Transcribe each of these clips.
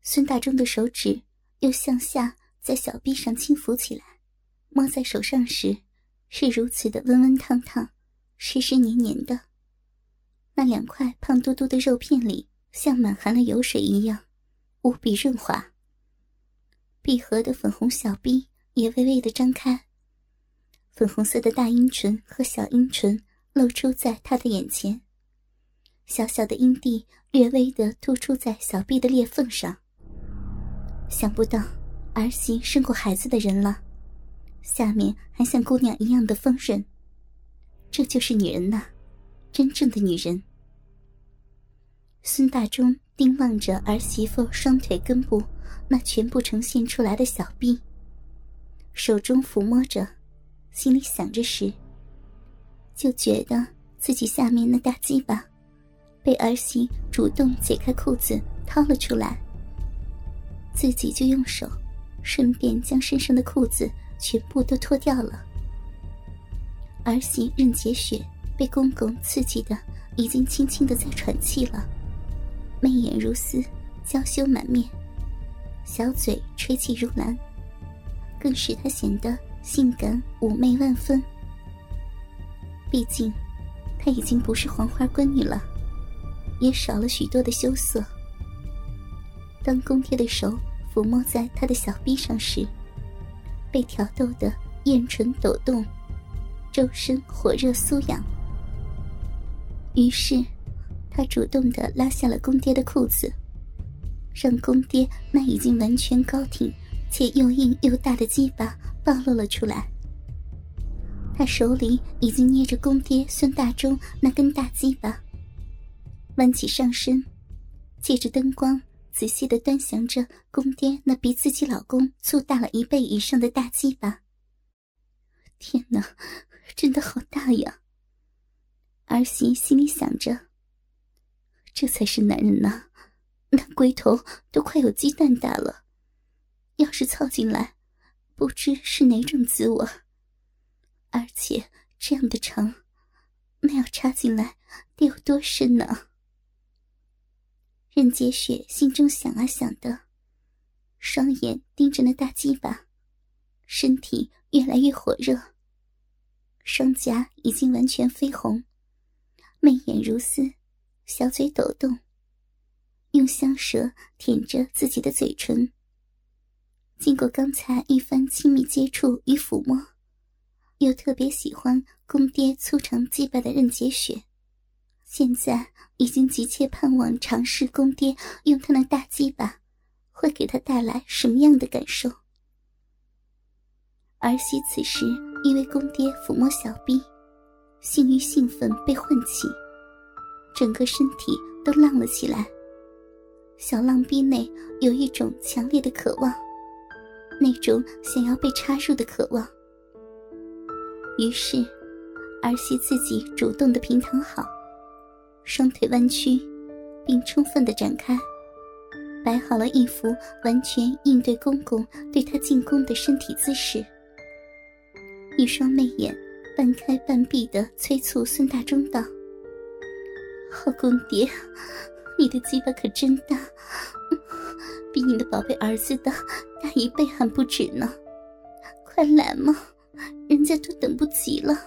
孙大中的手指又向下在小臂上轻抚起来，摸在手上时是如此的温温烫烫，湿湿黏黏的。那2块胖嘟嘟的肉片里像满含了油水一样，无比润滑。闭合的粉红小臂也微微的张开，粉红色的大阴唇和小阴唇露出在他的眼前，小小的阴蒂略微的突出在小臂的裂缝上。想不到儿媳生过孩子的人了，下面还像姑娘一样的丰润，这就是女人呐，真正的女人。孙大中盯望着儿媳妇双腿根部那全部呈现出来的小臂，手中抚摸着，心里想着时，就觉得自己下面那大鸡巴被儿媳主动解开裤子掏了出来，自己就用手顺便将身上的裤子全部都脱掉了。儿媳任洁雪被公公刺激的已经轻轻的在喘气了，媚眼如丝，娇羞满面，小嘴吹气如兰，更使她显得性感妩媚万分。毕竟她已经不是黄花闺女了，也少了许多的羞涩。当公爹的手抚摸在她的小臂上时，被挑逗得艳唇抖动，周身火热酥痒。于是她主动地拉下了公爹的裤子，让公爹那已经完全高挺且又硬又大的鸡巴暴露了出来。他手里已经捏着公爹孙大中那根大鸡巴，弯起上身，借着灯光仔细地端详着公爹那比自己老公粗大了1倍以上的大鸡巴。天哪，真的好大呀！儿媳心里想着，这才是男人呐，那龟头都快有鸡蛋大了，要是操进来，不知是哪种滋味。而且这样的长，那要插进来得有多深呢？任洁雪心中想啊想的，双眼盯着那大鸡巴，身体越来越火热，双颊已经完全绯红，媚眼如丝，小嘴抖动，用香舌舔着自己的嘴唇。经过刚才一番亲密接触与抚摸，又特别喜欢公爹粗长鸡巴的任洁雪，现在已经急切盼望尝试公爹用他那大鸡巴会给他带来什么样的感受。儿媳此时因为公爹抚摸小臂，性欲兴奋被唤起，整个身体都浪了起来，小浪逼内有一种强烈的渴望，那种想要被插入的渴望。于是儿媳自己主动地平躺好，双腿弯曲并充分地展开，摆好了一副完全应对公公对她进攻的身体姿势，一双媚眼半开半闭地催促孙大中道：好公爹，你的鸡巴可真大，比你的宝贝儿子的大1倍还不止呢，快来嘛，人家都等不及了。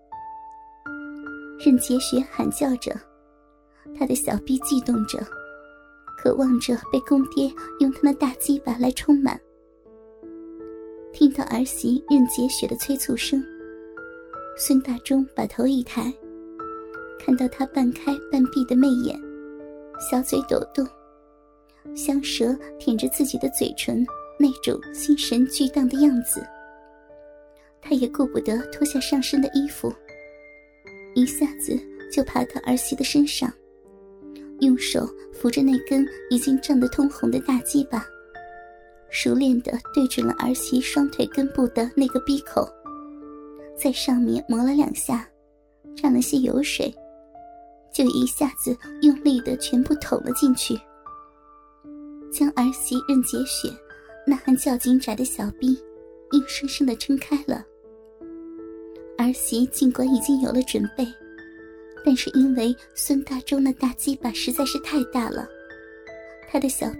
任洁雪喊叫着，她的小臂悸动着，渴望着被公爹用他那大鸡巴来充满。听到儿媳任洁雪的催促声，孙大中把头一抬，看到她半开半闭的媚眼，小嘴抖动，香舌舔着自己的嘴唇，那种心神俱荡的样子。他也顾不得脱下上身的衣服，一下子就爬到儿媳的身上，用手扶着那根已经胀得通红的大鸡巴，熟练地对准了儿媳双腿根部的那个逼口，在上面磨了2下，沾了些油水，就一下子用力地全部捅了进去，将儿媳任洁雪那含较紧窄的小臂硬生生地撑开了。儿媳尽管已经有了准备，但是因为孙大中那大鸡巴实在是太大了，她的小臂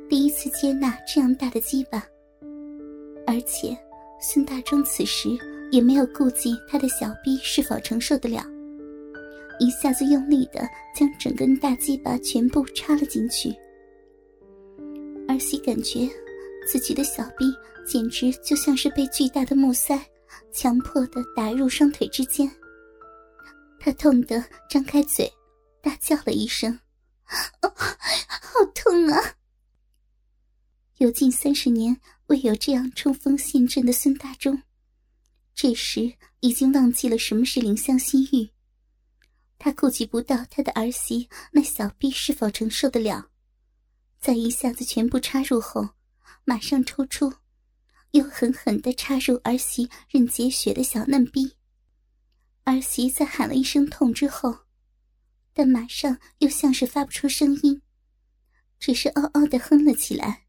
第一次接纳这样大的鸡巴，而且孙大中此时也没有顾忌他的小臂是否承受得了，一下子用力地将整根大鸡巴全部插了进去。儿媳感觉自己的小臂简直就像是被巨大的木塞强迫地打入双腿之间，她痛得张开嘴大叫了一声：好痛啊！有近30年未有这样冲锋陷阵的孙大中，这时已经忘记了什么是怜香惜玉。他顾及不到他的儿媳那小臂是否承受得了，在一下子全部插入后，马上抽出，又狠狠地插入儿媳任洁雪的小嫩逼。儿媳在喊了一声痛之后，但马上又像是发不出声音，只是嗷嗷地哼了起来。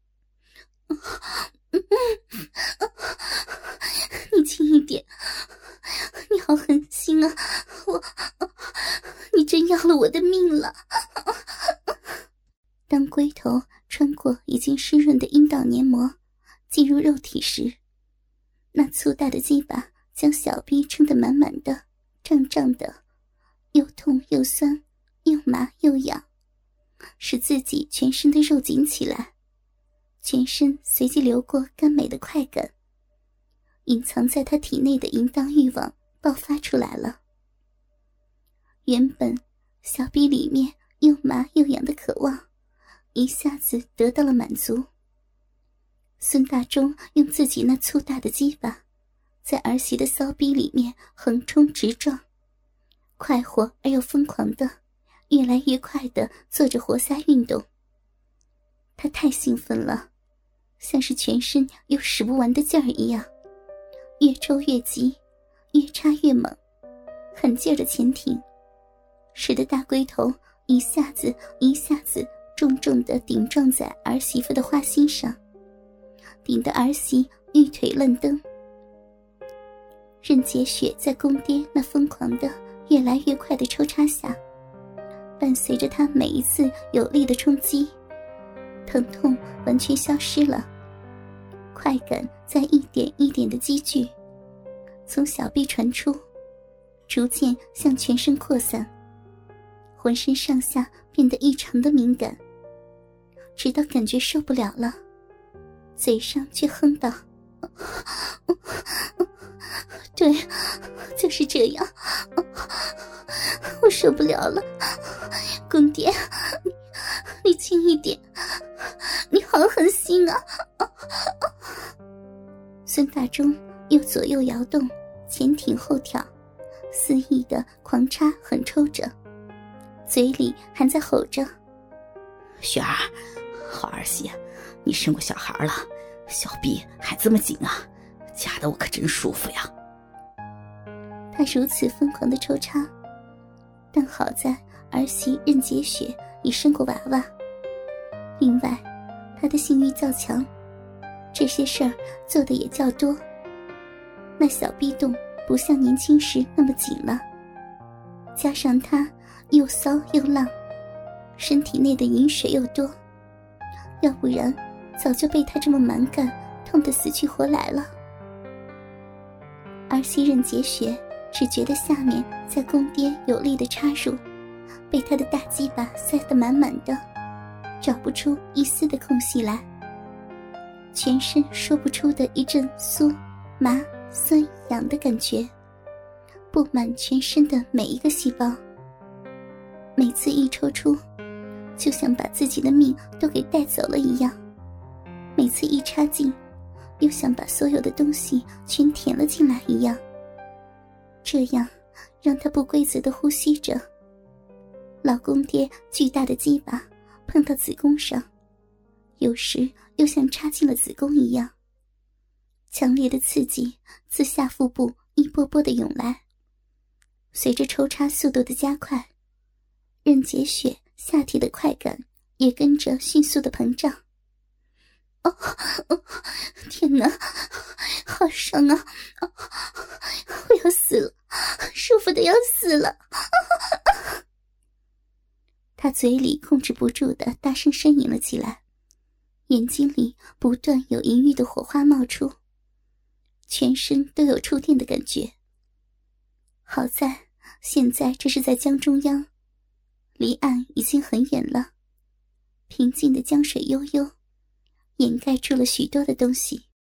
你轻一点，你好狠心啊，你真要了我的命了。当龟头穿过已经湿润的阴道黏膜进入肉体时，那粗大的鸡巴将小臂撑得满满的胀胀的，又痛又酸，又麻又痒，使自己全身的肉紧起来，全身随即流过甘美的快感，隐藏在他体内的淫荡欲望爆发出来了。原本小臂里面又麻又痒的渴望一下子得到了满足。孙大中用自己那粗大的鸡巴在儿媳的骚逼里面横冲直撞，快活而又疯狂的越来越快地做着活塞运动。他太兴奋了，像是全身有使不完的劲儿一样，越抽越急，越插越猛，狠劲儿的前挺，使得大龟头一下子重重地顶撞在儿媳妇的花心上，顶得儿媳玉腿愣蹬。任洁雪在公爹那疯狂的越来越快的抽插下，伴随着他每一次有力的冲击，疼痛完全消失了，快感在一点一点的积聚，从小臂传出，逐渐向全身扩散，浑身上下变得异常的敏感，直到感觉受不了了，嘴上却哼道：对，就是这样，我受不了了，公爹，你轻一点，你好狠心啊！孙大中又左右摇动，前挺后挑，肆意的狂插狠抽着，嘴里还在吼着： 雪儿，好儿媳，你生过小孩了，小臂还这么紧啊，夹得我可真舒服呀。 他如此疯狂的抽插，但好在儿媳任洁雪已生过娃娃，另外他的性欲较强，这些事儿做的也较多，那小臂洞不像年轻时那么紧了，加上他又骚又浪，身体内的淫水又多，要不然早就被他这么蛮干痛得死去活来了。儿媳任洁雪只觉得下面在公爹有力的插入，被他的大鸡巴塞得满满的，找不出一丝的空隙来，全身说不出的一阵酥麻酸痒的感觉布满全身的每一个细胞，每次一抽出就像把自己的命都给带走了一样，每次一插进又想把所有的东西全填了进来一样，这样让他不规则地呼吸着。老公爹巨大的鸡巴碰到子宫上，有时又像插进了子宫一样，强烈的刺激自下腹部一波波地涌来，随着抽插速度的加快，任洁雪下体的快感也跟着迅速的膨胀。天哪，好爽啊！我要死了，舒服的要死了！他嘴里控制不住的大声呻吟了起来， 眼睛里不断有淫欲的火花冒出，全身都有触电的感觉。好在现在这是在江中央，离岸已经很远了，平静的江水悠悠，掩盖住了许多的东西。